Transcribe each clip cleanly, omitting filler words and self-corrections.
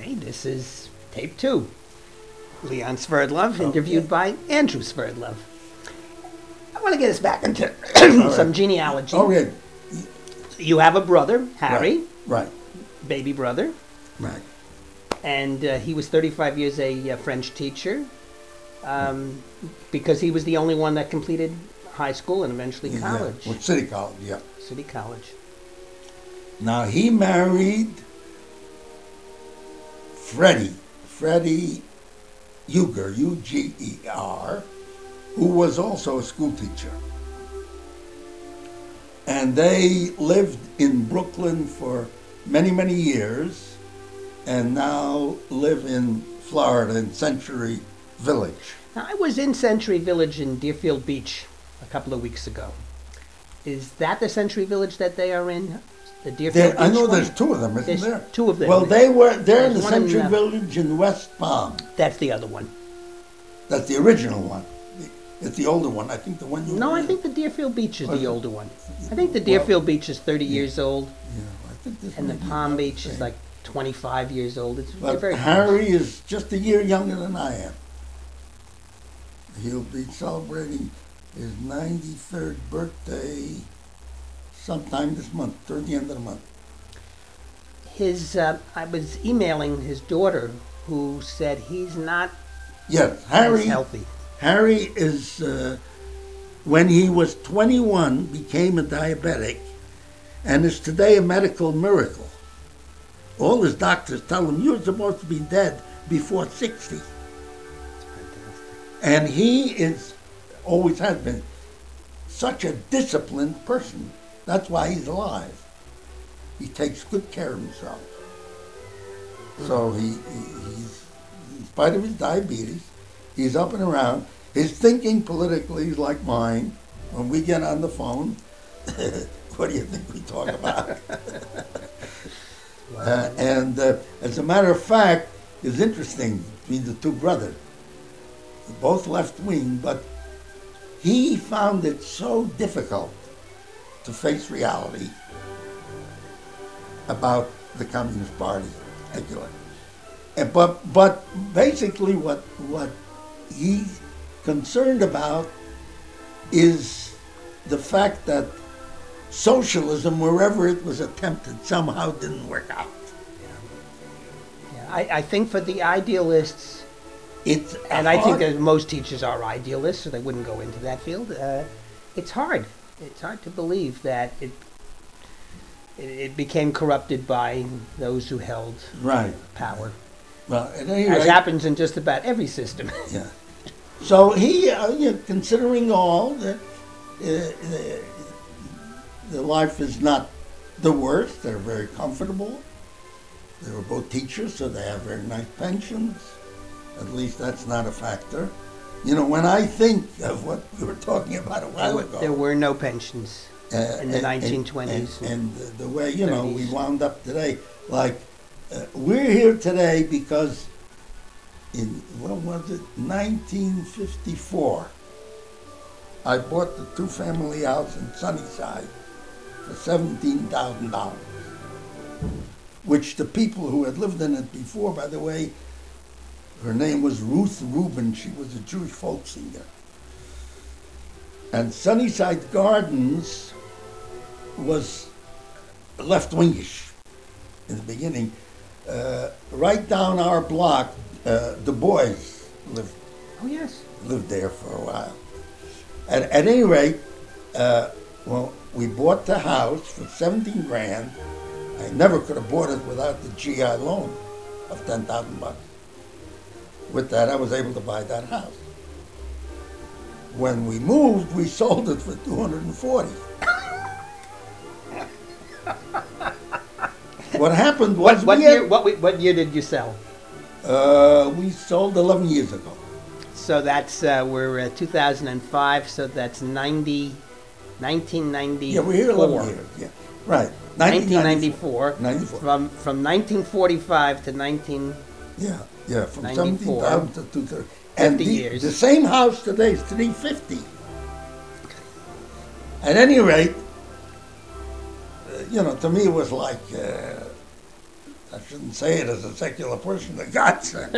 Okay, this is tape 2. Leon Sverdlov, interviewed by Andrew Sverdlov. I want to get us back into some genealogy. Okay. You have a brother, Harry, Right. baby brother, Right. and he was 35 years a French teacher because he was the only one that completed high school and eventually college. Yeah. Well, City College, yeah. City College. Now, he married Freddie Uger, U-G-E-R, who was also a school teacher. And they lived in Brooklyn for many, many years and now live in Florida in Century Village. Now, I was in Century Village in Deerfield Beach a couple of weeks ago. Is that the Century Village that they are in? The Deerfield Beach I know one? there's two of them, isn't There's there? two of them. Well, they're in There's the one in, Century Village in West Palm. That's the other one. That's the original one. It's the older one. I think the one you No, were I in. think the Deerfield Beach is Was the it? older one. I think the Deerfield Beach is 30 years old, Yeah, I think this and the may be Palm about the Beach is same. like 25 years old. They're But very close. Harry is just a year younger than I am. He'll be celebrating his 93rd birthday sometime this month, toward the end of the month. I was emailing his daughter, who said he's not Yes, as Harry. healthy. Harry is, when he was 21, became a diabetic and is today a medical miracle. All his doctors tell him, you're supposed to be dead before 60. And he is, always has been, such a disciplined person. That's why he's alive. He takes good care of himself. So he's, in spite of his diabetes, he's up and around. His thinking politically is like mine. When we get on the phone, what do you think we talk about? As a matter of fact, it's interesting between the two brothers. They're both left wing, but he found it so difficult to face reality about the Communist Party, particularly. But basically, what he's concerned about is the fact that socialism, wherever it was attempted, somehow didn't work out. Yeah, I think for the idealists, It's and I think hard- that most teachers are idealists, so they wouldn't go into that field. It's hard. It's hard to believe that it became corrupted by those who held right. power, Well, at any as rate, happens in just about every system. yeah. So he, considering all that, the life is not the worst. They're very comfortable. They were both teachers, so they have very nice pensions. At least that's not a factor. When I think of what we were talking about a while ago. There were no pensions in the 1920s. And the way, we 30s. wound up today, like, we're here today because in, 1954, I bought the two-family house in Sunnyside for $17,000, which the people who had lived in it before, by the way, her name was Ruth Rubin. She was a Jewish folk singer. And Sunnyside Gardens was left-wingish in the beginning. Right down our block, Du Bois lived Oh, yes. there for a while. At any rate, we bought the house for 17 grand. I never could have bought it without the GI loan of $10,000. With that, I was able to buy that house. When we moved, we sold it for $240. What happened was What we year? had- What year did you sell? we sold 11 years ago. So that's we're 2005. So that's 1994. Yeah, we're here 11 years. Yeah, right. 1994. 94. From 1945 to 19. Yeah, from 94. 17,000 to 230. And 50 years. The same house today is 350. At any rate, to me it was like I shouldn't say it as a secular person that God sent.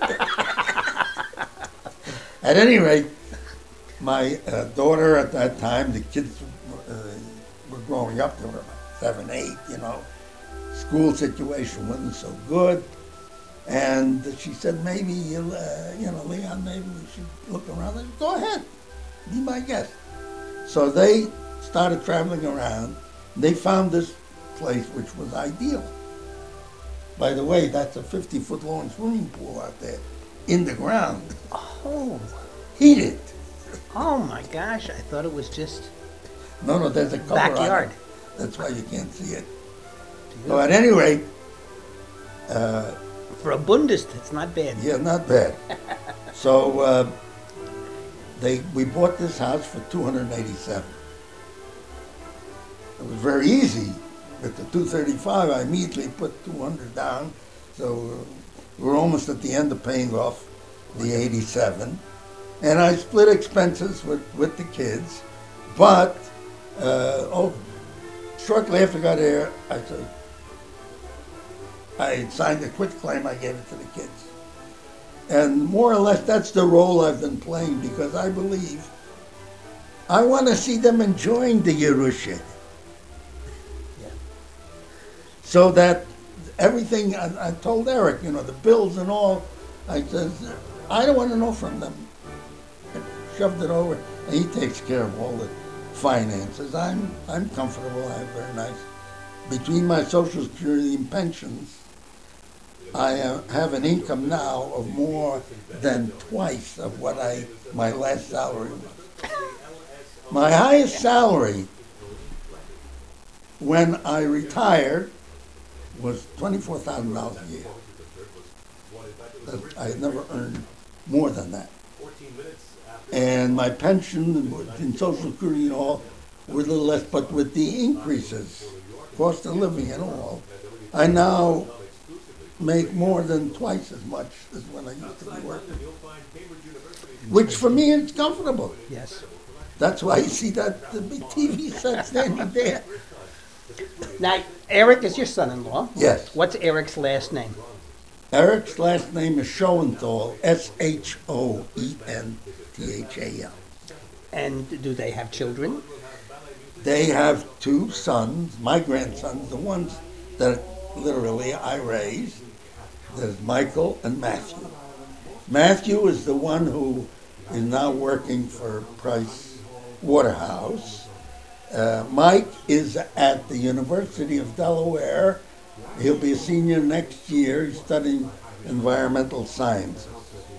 At any rate, my daughter at that time, the kids were growing up. They were about 7, 8, you know. School situation wasn't so good. And she said, maybe, Leon, maybe we should look around. I said, go ahead, be my guest. So they started traveling around. They found this place which was ideal. By the way, that's a 50-foot long swimming pool out there in the ground, Oh, heated. oh my gosh! I thought it was just No, there's a cover backyard. on it. That's why you can't see it. So at any rate, For a Bundist, it's not bad. yeah, not bad. So we bought this house for $287. It was very easy. With the 235, I immediately put 200 down. So we're almost at the end of paying off the 87. And I split expenses with the kids. But shortly after I got here, I signed a quitclaim. I gave it to the kids. And more or less, that's the role I've been playing because I believe I want to see them enjoying the Yerusha. So that everything, I told Eric, the bills and all, I said, I don't want to know from them. I shoved it over, and he takes care of all the finances. I'm comfortable, I have very nice. Between my Social Security and pensions, I have an income now of more than twice of what my last salary was. My highest salary when I retired was $24,000 a year. I had never earned more than that. And my pension and Social Security and all were a little less, but with the increases, cost of living and all, I now make more than twice as much as when I used to be working. Which for me is comfortable. Yes. That's why you see that the big TV set standing there. Now, Eric is your son-in-law. Yes. What's Eric's last name? Eric's last name is Schoenthal, Schoenthal. And do they have children? They have 2 sons, my grandsons, the ones that literally I raised. There's Michael and Matthew. Matthew is the one who is now working for Price Waterhouse. Mike is at the University of Delaware. He'll be a senior next year. He's studying environmental sciences.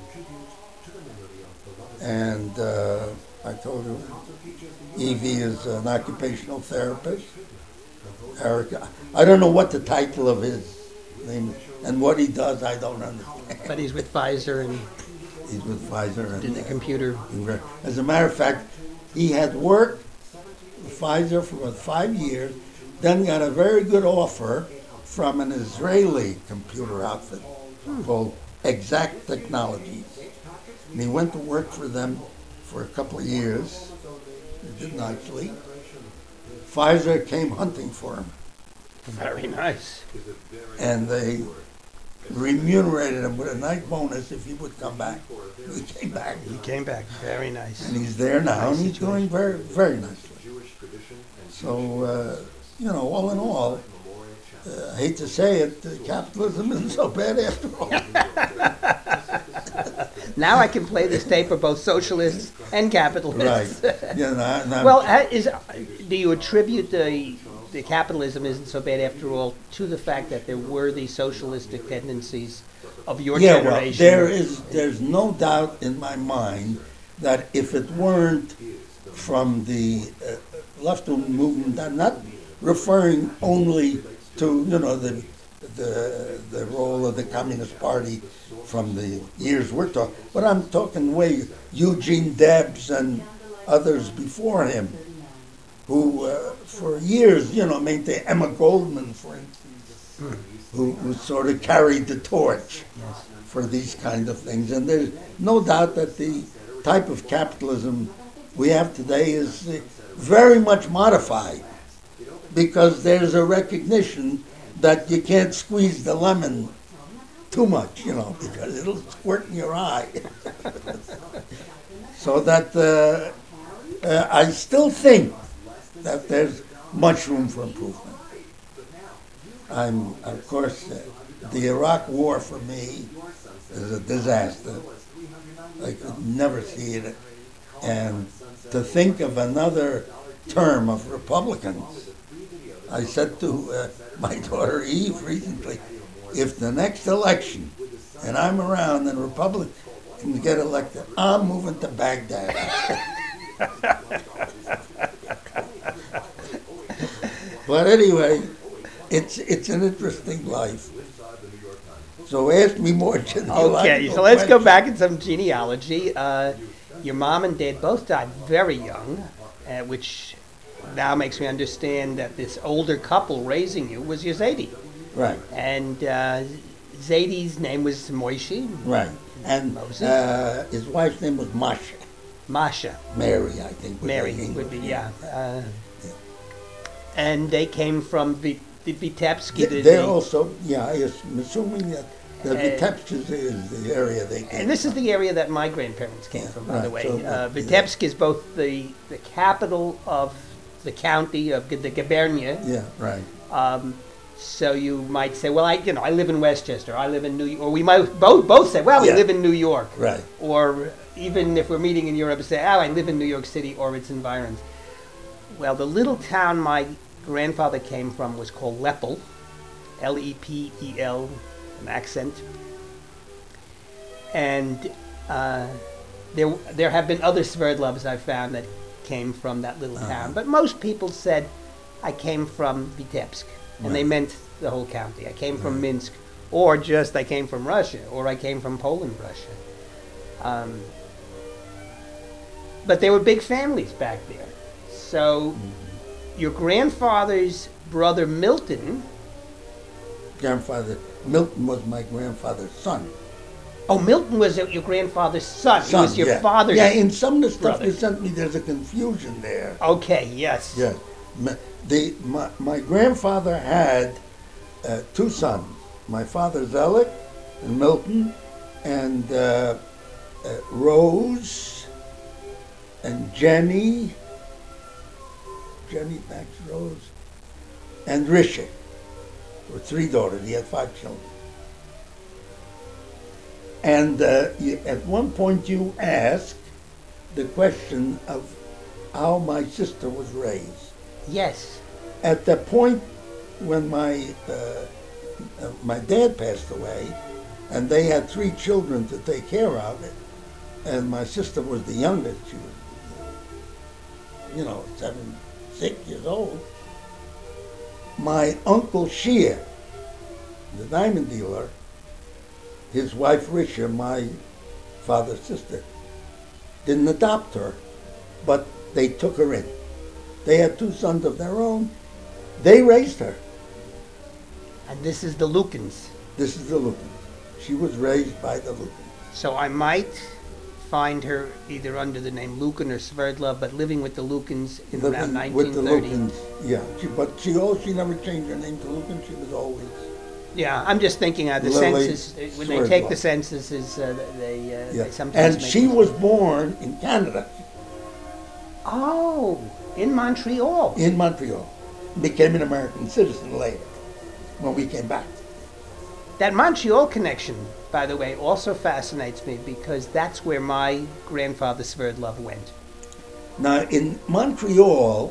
And I told you, Evie is an occupational therapist. Eric, I don't know what the title of his name is, and what he does, I don't understand. But he's with Pfizer and He's with Pfizer. And, did the computer. as a matter of fact, he had worked with Pfizer for about 5 years, then got a very good offer from an Israeli computer outfit called Exact Technologies. And he went to work for them for a couple of years. He did nicely. Pfizer came hunting for him, Very nice. and they remunerated him with a nice bonus if he would come back. He came back, He came back. Very nice. and he's there now, and he's doing very, very nicely. So, all in all, I hate to say it, capitalism isn't so bad after all. Now I can play this tape for both socialists and capitalists. Right. Well, do you attribute the capitalism isn't so bad after all to the fact that there were these socialistic tendencies of your generation? Well, there's no doubt in my mind that if it weren't from the left-wing movement, I'm not referring only to, the role of the Communist Party from the years we're talking, but I'm talking way Eugene Debs and others before him, who for years, maintained Emma Goldman, for instance, who sort of carried the torch for these kind of things. And there's no doubt that the type of capitalism we have today is very much modified, because there's a recognition that you can't squeeze the lemon too much, you know, because it'll squirt in your eye. So that I still think that there's much room for improvement. Of course, the Iraq War for me is a disaster. I could never see it. And to think of another term of Republicans, I said to my daughter Eve recently, if the next election, and I'm around and Republicans get elected, I'm moving to Baghdad. But anyway, it's an interesting life. So ask me more genealogical Okay, so let's go questions. back in some genealogy. Your mom and dad both died very young, which now makes me understand that this older couple raising you was your Zadie. Right, And Zadie's name was Moishi, right. And Moses? his wife's name was Masha. Masha. Mary, I think. Mary the would be, English yeah. name. And they came from Vitebsky. They're also, yeah, I'm assuming that the Uh, Vitebsk is the area they came And this is from. the area that my grandparents came from, by the right, way. so, Vitebsk is both the capital of the county of the Gubernia. Yeah, right. So you might say, well, I live in Westchester. I live in New York. Or we might both say, well, we Yeah. live in New York. Right. Or even if we're meeting in Europe, say, oh, I live in New York City or its environs. Well, the little town my grandfather came from was called Lepel, Lepel, an accent. And there have been other Sverdlovs I've found that came from that little town. But most people said, I came from Vitebsk. And they Right. meant the whole county. I came from Minsk. Or just I came from Russia. Or I came from Poland, Russia. But they were big families back there. So your grandfather's brother Milton. Milton was my grandfather's son. Oh, Milton was your grandfather's son. He was your yeah. father's. Yeah, in some of the stuff brother. you sent me, there's a confusion there. Okay, yes. Yeah. My grandfather had two sons. My father, Zelig, and Milton, and Rose, and Jenny Max Rose, and Rishi. There were three daughters. He had 5 children. And at one point you asked the question of how my sister was raised. Yes. At the point when my dad passed away, and they had 3 children to take care of, and my sister was the youngest. She was, 6 years old. My uncle Shia, the diamond dealer, his wife Risha, my father's sister, didn't adopt her, but they took her in. They had 2 sons of their own. They raised her. And this is the Lukens. This is the Lukens. She was raised by the Lukens. So I might find her either under the name Lukin or Sverdlov, but living with the Lukens in around Living with the 1930. Lukens, yeah. She never changed her name to Lukin. She was always. Yeah, I'm just thinking the Lily census, when they take the Sverdlov. censuses, Yeah. they sometimes And make she mistakes. was born in Canada, Oh, in Montreal. in Montreal. Became an American citizen later when we came back. That Montreal connection, by the way, also fascinates me because that's where my grandfather Sverdlov went. Now, in Montreal,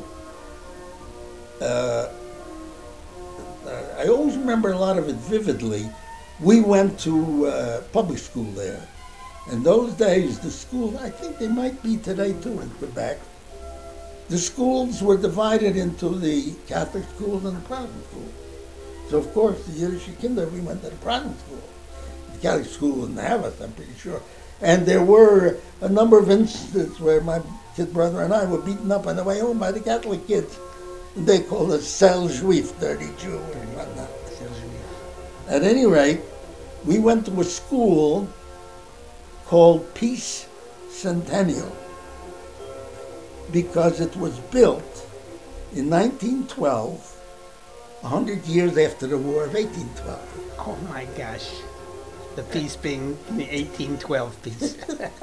I always remember a lot of it vividly. We went to public school there. In those days, the school, I think they might be today too in Quebec, the schools were divided into the Catholic schools and the Protestant schools. So, of course, the Yiddish Kinder, we went to the Protestant school. The Catholic school didn't have us, I'm pretty sure. And there were a number of instances where my kid brother and I were beaten up on the way home by the Catholic kids. They called us sale juif, dirty Jew, and whatnot. At any rate, we went to a school called Peace Centennial because it was built in 1912 100 years after the War of 1812. Oh my gosh. The peace being the 1812 peace.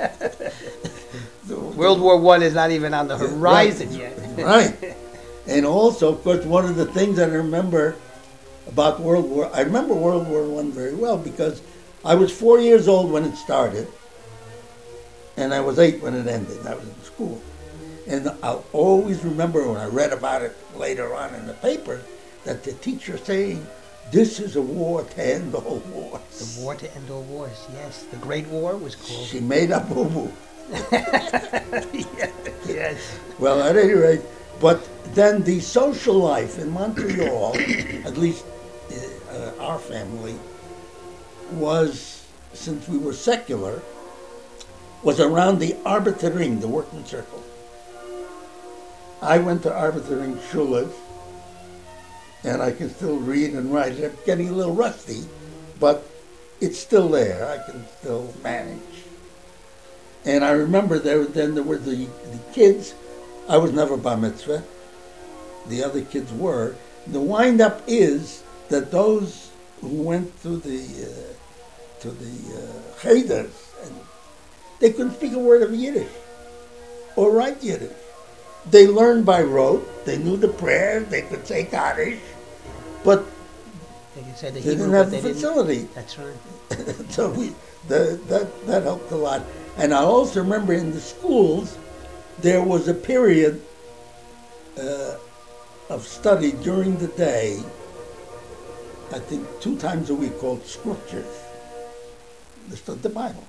World War One is not even on the horizon yet. Right. And also, of course, one of the things that I remember about I remember World War One very well because I was 4 years old when it started, and I was 8 when it ended. I was in school. And I'll always remember when I read about it later on in the paper that the teacher saying, "This is a war to end all wars." The war to end all wars, yes. The Great War was called. She made up boo-boo. Yes. Well, at any rate, but then the social life in Montreal, at least our family, was, since we were secular, was around the Arbitering, the workman circle. I went to Arbitering schulas, and I can still read and write. I'm getting a little rusty, but it's still there. I can still manage. And I remember there were the kids. I was never bar mitzvah. The other kids were. The wind-up is that those who went to the Cheder, and they couldn't speak a word of Yiddish or write Yiddish. They learned by rote. They knew the prayers. They could say Kaddish, but They could say the they Hebrew, didn't but have the they didn't. facility. That's right. So that helped a lot. And I also remember in the schools there was a period of study during the day, I think 2 times a week, called scriptures. The Bible.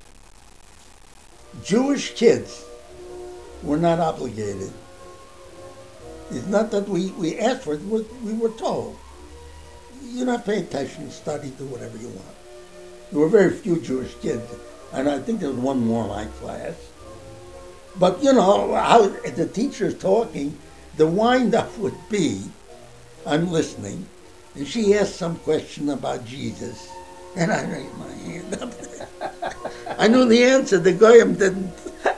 Jewish kids were not obligated. It's not that we asked for it, we were told. You don't pay attention, study, do whatever you want. There were very few Jewish kids, and I think there was one more in my class. But you know, how the teacher's talking, the wind-up would be, I'm listening, and she asked some question about Jesus, and I raised my hand up there. I knew the answer, the Goyim didn't.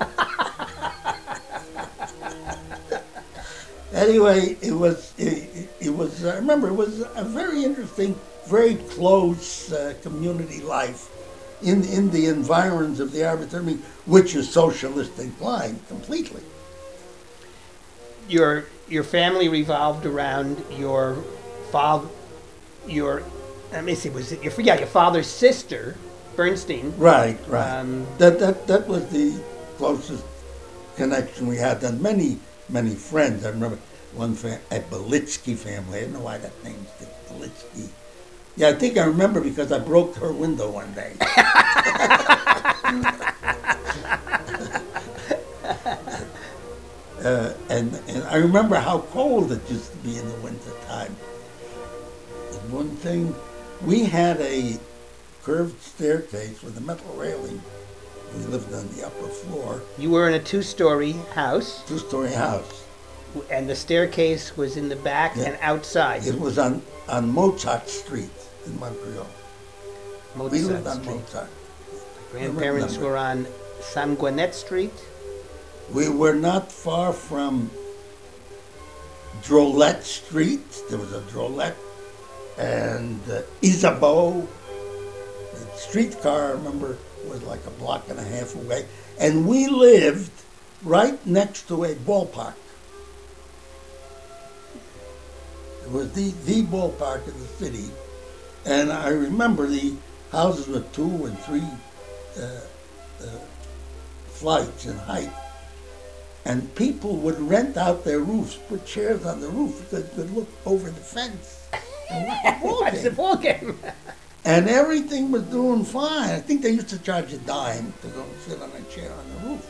Anyway, it was. I remember it was a very interesting, very close community life in the environs of the Arbitrary, which is socialist inclined completely. Your family revolved around your father. Let me see. Was it your father's sister, Bernstein? Right. That was the closest connection we had. And many friends. I remember one a Belitsky family. I don't know why that name's Belitsky. Yeah, I think I remember because I broke her window one day. And I remember how cold it used to be in the winter time. And one thing, we had a curved staircase with a metal railing. We lived on the upper floor. You were in a 2-story house. 2-story house. And the staircase was in the back and outside. It was on Mozart Street in Montreal. Mozart We lived on Street. Mozart. Grandparents were on Sanguinet Street. We were not far from Drolette Street. There was a Drolette and Isabeau. The streetcar, I remember, was like a block and a half away. And we lived right next to a ballpark. It was the ballpark in the city. And I remember the houses were 2 and 3 flights in height. And people would rent out their roofs, put chairs on the roof because you could look over the fence and watch the ball game. And everything was doing fine. I think they used to charge a dime to go and sit on a chair on the roof.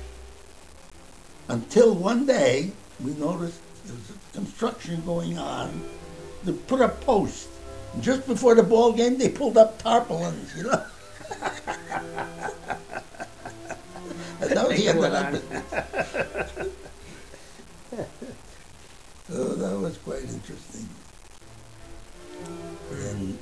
Until one day, we noticed there was construction going on. They put up posts. And just before the ball game, they pulled up tarpaulins, you know. And that was the end of that business. So that was quite interesting. And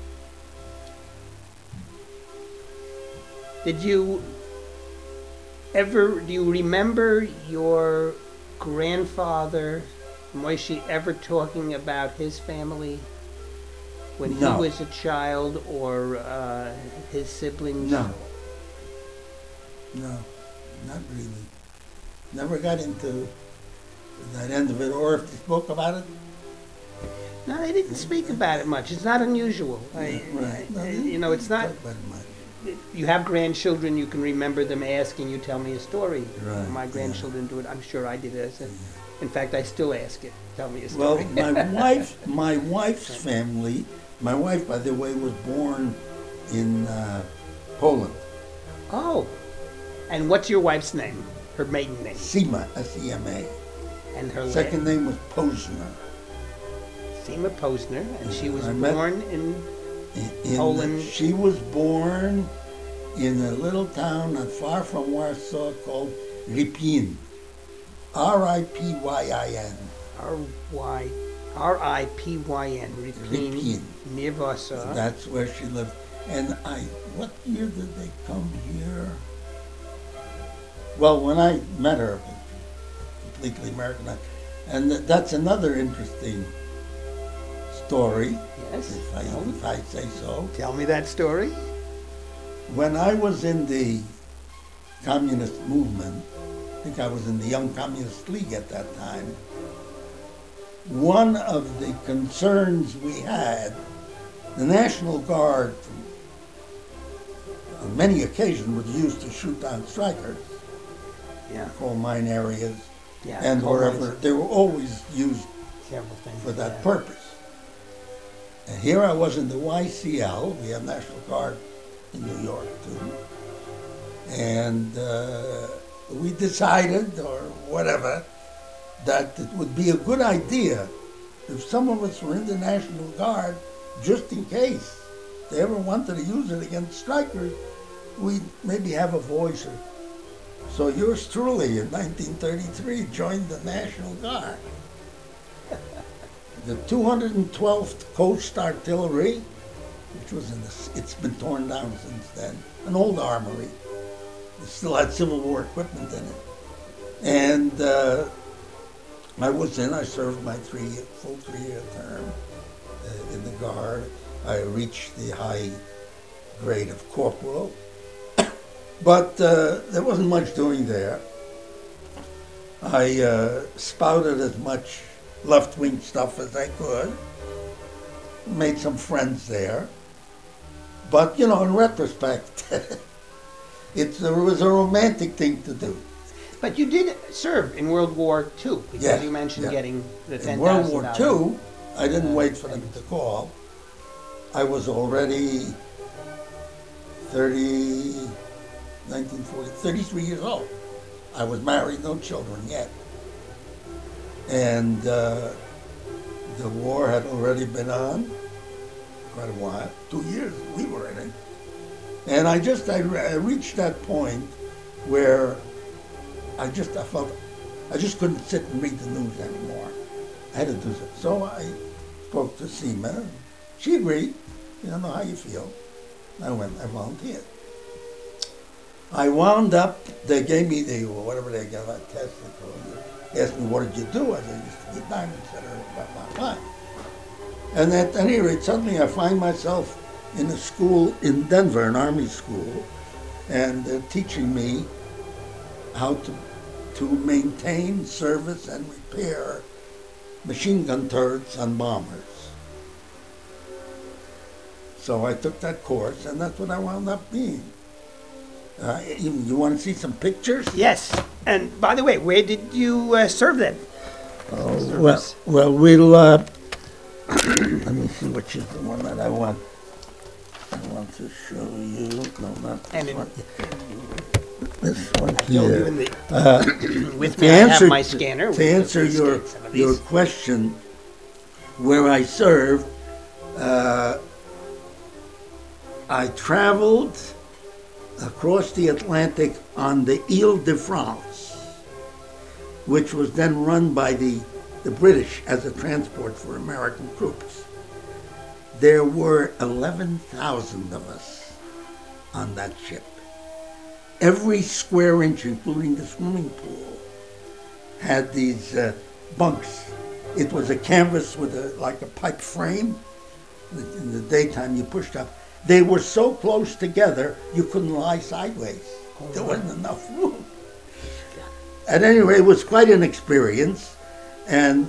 do you remember your grandfather Moishi ever talking about his family when he No. was a child, or his siblings? No. No, not really. Never got into that end of it, or if they spoke about it. No, they didn't speak about it much. It's not unusual. Right. No, You know, it's not. talk about it much. You have grandchildren, you can remember them asking you, tell me a story. Right, My yeah. grandchildren do it. I'm sure I did it. In fact, I still ask it. Tell me a Well, story. my wife's family. My wife, by the way, was born in Poland. Oh, and what's your wife's name? Her maiden name? Sema, S-E-M-A. And her Second name was Posner. Sema Posner, and she was I met- born in In Poland. She was born in a little town not far from Warsaw called Ripin. R-I-P-Y-I-N. R-I-P-Y-N, Ripin, Ripin. near Warsaw. That's where she lived. And what year did they come here? Well, when I met her, completely Americanized. And that's another interesting story, Yes. if I say so. Tell me that story. When I was in the communist movement, I think I was in the Young Communist League at that time, one of the concerns we had, the National Guard on many occasions was used to shoot down strikers, Yeah. coal mine areas, Yeah. and coal wherever. mines, They were always used Terrible thing. for that Yeah. purpose. And here I was in the YCL, we have National Guard in New York too, and we decided, or whatever, that it would be a good idea if some of us were in the National Guard, just in case they ever wanted to use it against strikers, we'd maybe have a voice. So yours truly, in 1933, joined the National Guard. The 212th Coast Artillery, which was it's been torn down since then, an old armory. It still had Civil War equipment in it. And I served my full three-year term in the Guard. I reached the high grade of corporal. But there wasn't much doing there. I spouted as much left-wing stuff as I could. Made some friends there. But, you know, in retrospect, it was a romantic thing to do. But you did serve in World War II, because Yes, you mentioned yeah. getting the $10,000. In World War II, I didn't wait for them to call. I was already 33 years old. I was married, no children yet. And the war had already been on quite a while, 2 years we were in it. And I reached that point where I felt I just couldn't sit and read the news anymore. I had to do something. So I spoke to Sema. She agreed. You don't know how you feel. I volunteered. I wound up, they gave me whatever they gave, that test they called it. They asked me, what did you do? I said, I used to get diamonds, blah, blah, blah. And at any rate, suddenly I find myself in a school in Denver, an Army school, and they're teaching me how to maintain, service, and repair machine gun turrets on bombers. So I took that course, and that's what I wound up being. You want to see some pictures? Yes. And by the way, where did you serve then? Well, we'll let me see which is the one that I want to show you. No, not this And in- one. This one Don't here. even the, with To me, I have answer, my scanner. to answer your question, where I served, I traveled across the Atlantic on the Ile de France, which was then run by the British as a transport for American troops. There were 11,000 of us on that ship. Every square inch, including the swimming pool, had these bunks It was a canvas with like a pipe frame. In the daytime, you pushed up. They were so close together, you couldn't lie sideways. There wasn't enough room. At any rate, it was quite an experience, and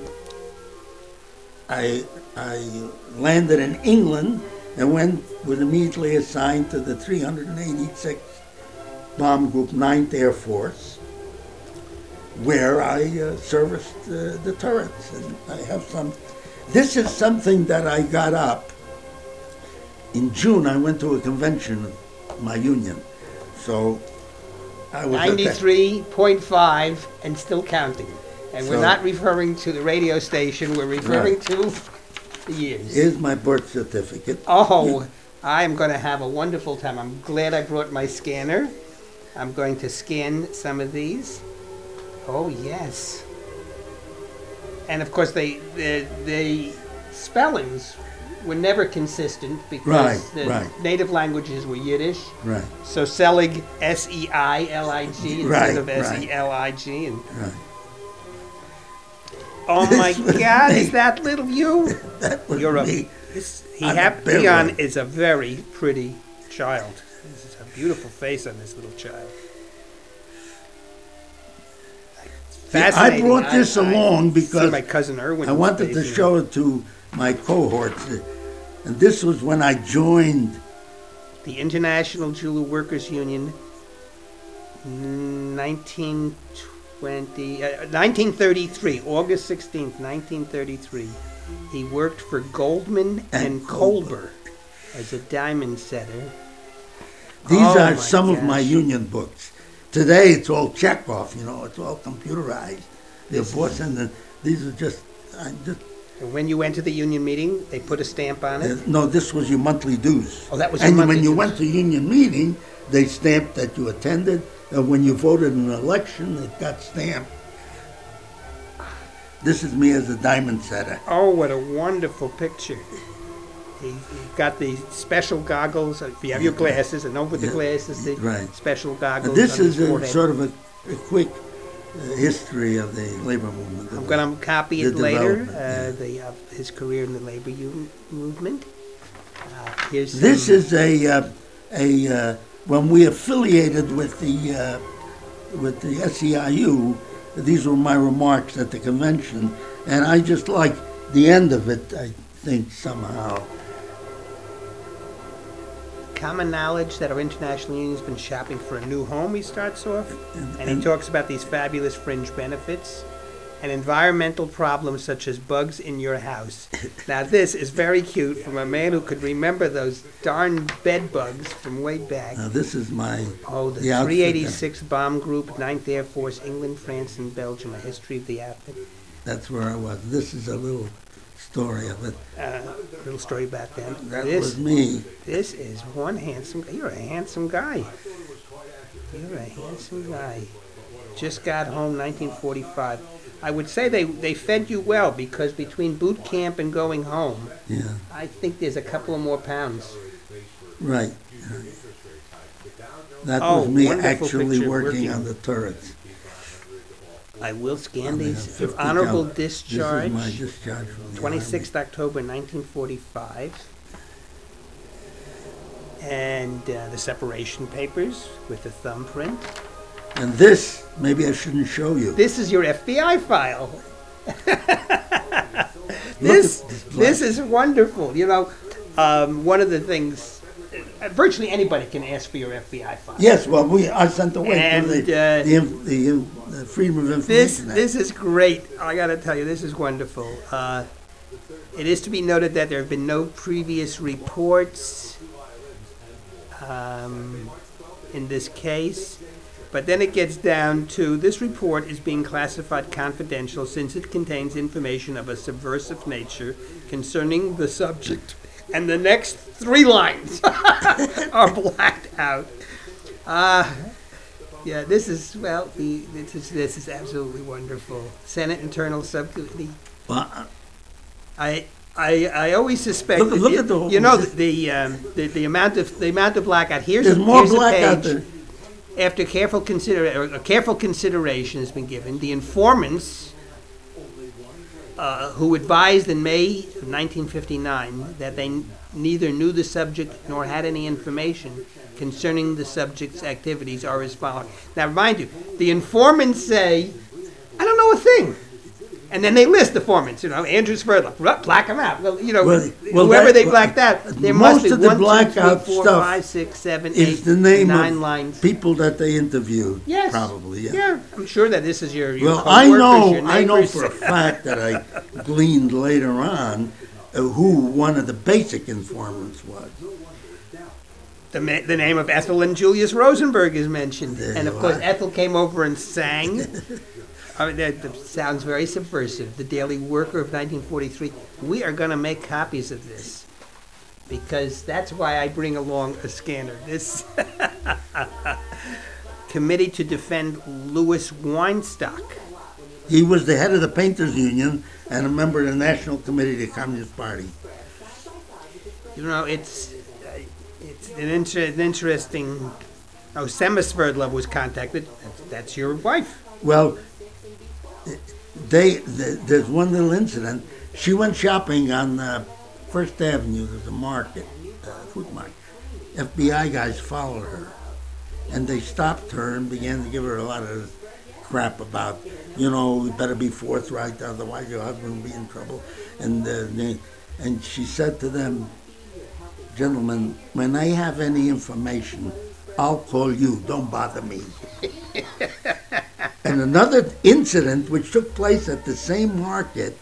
I landed in England and was immediately assigned to the 386th Bomb Group, 9th Air Force, where I serviced the turrets. And I have some. This is something that I got up. In June, I went to a convention of my union, so I was 93.5 and still counting. And we're So- not referring to the radio station, we're referring to the years. Here's my birth certificate. Oh, I'm going to have a wonderful time. I'm glad I brought my scanner. I'm going to scan some of these. Oh, yes. And of course, the spellings were never consistent because Right, the right. native languages were Yiddish. Right, So Selig, S-E-I-L-I-G Right, instead of right. S-E-L-I-G. And right. oh my This was God, me. is that little you? That was You're me. I'm a Leon Beverly. is a very pretty child. This is a beautiful face on this little child. Yeah, I Fascinating. brought this along see because my cousin Erwin. I wanted to show it to my cohorts. And this was when I joined. The International Jewel Workers Union, 1933, August 16th, 1933. He worked for Goldman and Kolber as a diamond setter. These Oh are my some of my gosh. union books. Today it's all Chekhov, it's all computerized. They're bossing the, these are just, And when you went to the union meeting, they put a stamp on it. no, this was your monthly dues. Oh, that was your And monthly when you dues. went to union meeting, they stamped that you attended. And when you voted in an election, it got stamped. This is me as a diamond setter. Oh, what a wonderful picture. He's got the special goggles. If you have your glasses, and over the Yeah, glasses, the right. special Now, goggles. this on is his a, forehead. sort of a quick history of the labor movement. I'm going to copy the it later, development, his career in the labor movement. Here's some, This is when we affiliated with the SEIU. These were my remarks at the convention, and I just like the end of it. I think somehow. common knowledge that our international union has been shopping for a new home, he starts off. And he talks about these fabulous fringe benefits and environmental problems such as bugs in your house. Now, this is very cute from a man who could remember those darn bed bugs from way back. Now this is my Oh, the the outfit 386 Bomb Group, 9th Air Force, England, France, and Belgium. A history of the outfit. That's where I was. This is a little story of it. Little story about them. That This was me. This is one handsome. You're a handsome guy. You're a handsome guy. Just got home, 1945. I would say they fed you well because between boot camp and going home, Yeah, I think there's a couple of more pounds. right. That Oh, was me wonderful actually picture, working working. on the turrets. I will scan They have these. 50 Honorable cal- discharge, This is my discharge from the 26th October 1945. And the separation papers with the thumbprint. Army. And this, maybe I shouldn't show you. This is your FBI file. Look This at this is wonderful. You know, one of the things, virtually anybody can ask for your FBI file. Yes, well, I sent away And, for the Freedom of This Information Act. this is great. I got to tell you, this is wonderful. It is to be noted that there have been no previous reports in this case. But then it gets down to this report is being classified confidential since it contains information of a subversive nature concerning the subject. And the next 3 lines are blacked out. Yeah, this is, well, this is absolutely wonderful. Senate Internal Subcommittee. Well, I always suspect Look- that look at the whole- you know the amount of blackout. Here's there's a, more here's a black page. out there. After careful consideration has been given, the informants who advised in May of 1959 that they neither knew the subject nor had any information concerning the subject's activities are as follows. Now, mind you, the informants say, I don't know a thing. And then they list the informants, Andrew Sverdlov, black them out. Well, whoever they blacked out, there must be most of the 1, 2, 3, blackout 4, stuff 5, 6, 7, is 8, the name 9 of lines. people that they interviewed. Yes. Probably, yeah. Yeah, I'm sure that this is your Well, coworkers, your I know neighbors. for a fact that I gleaned later on who one of the basic informants was. The name of Ethel and Julius Rosenberg is mentioned. There And of you course, are. Ethel came over and sang. That sounds very subversive. The Daily Worker of 1943. We are going to make copies of this because that's why I bring along a scanner. This Committee to Defend Louis Weinstock. He was the head of the Painters Union and a member of the National Committee of the Communist Party. It's an interesting. Oh, Sema Sverdlov was contacted. That's your wife. Well, there's one little incident. She went shopping on First Avenue. There's a market, food market. FBI guys followed her, and they stopped her and began to give her a lot of crap about, we better be forthright, otherwise your husband will be in trouble. And she said to them, gentlemen, when I have any information, I'll call you. Don't bother me. And another incident which took place at the same market,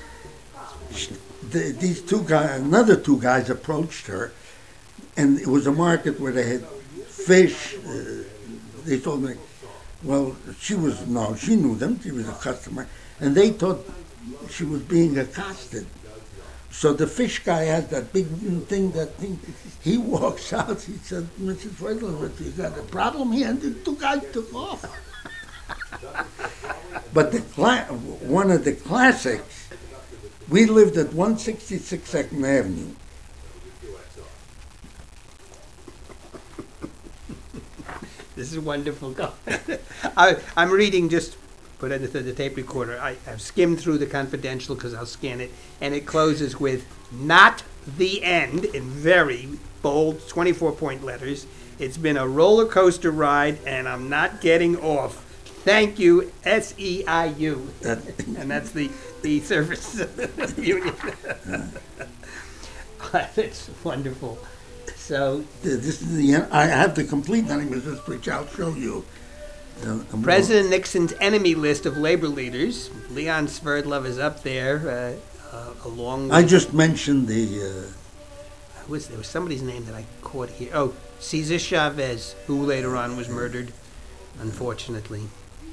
another two guys approached her, and it was a market where they had fish. They told me, well, she knew them. She was a customer, and they thought she was being accosted. So the fish guy has that big thing. He walks out. He said, Mrs. Sverdlov, you got a problem here? And the two guys took off. But one of the classics, we lived at 166 Second Avenue. This is wonderful. I'm reading, just put it into the tape recorder. I've skimmed through the confidential because I'll scan it, and it closes with "not the end" in very bold 24-point letters. It's been a roller coaster ride, and I'm not getting off. Thank you, SEIU. And that's the service union. That's wonderful. So, this is the end. I have the complete name of this, which I'll show you. President Nixon's enemy list of labor leaders. Leon Sverdlov is up there, along with... I just mentioned the... there was somebody's name that I caught here. Oh, Cesar Chavez, who later on was murdered, unfortunately.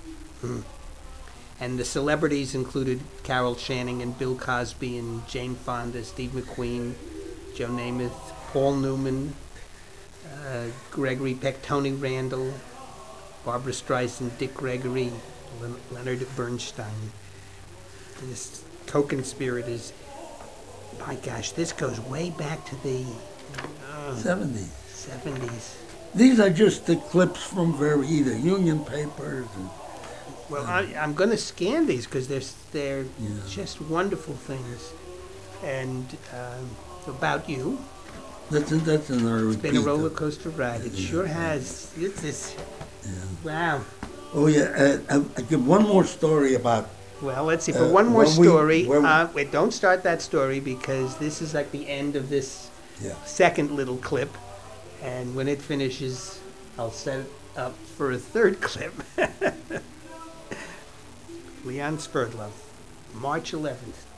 And the celebrities included Carol Channing and Bill Cosby and Jane Fonda, Steve McQueen, Joe Namath, Paul Newman, Gregory Peck, Tony Randall, Barbara Streisand, Dick Gregory, Leonard Bernstein. This co-conspirators. My gosh, this goes way back to the 70s. These are just the clips from either union papers. Well, I'm going to scan these because they're just wonderful things. And about you. That's another repeat. It's been a roller coaster ride. It sure has. It's wow. Oh yeah, I give one more story about. Well, let's see. For one more story, wait, don't start that story because this is like the end of this second little clip, and when it finishes, I'll set it up for a third clip. Leon Sverdlov, March 11th,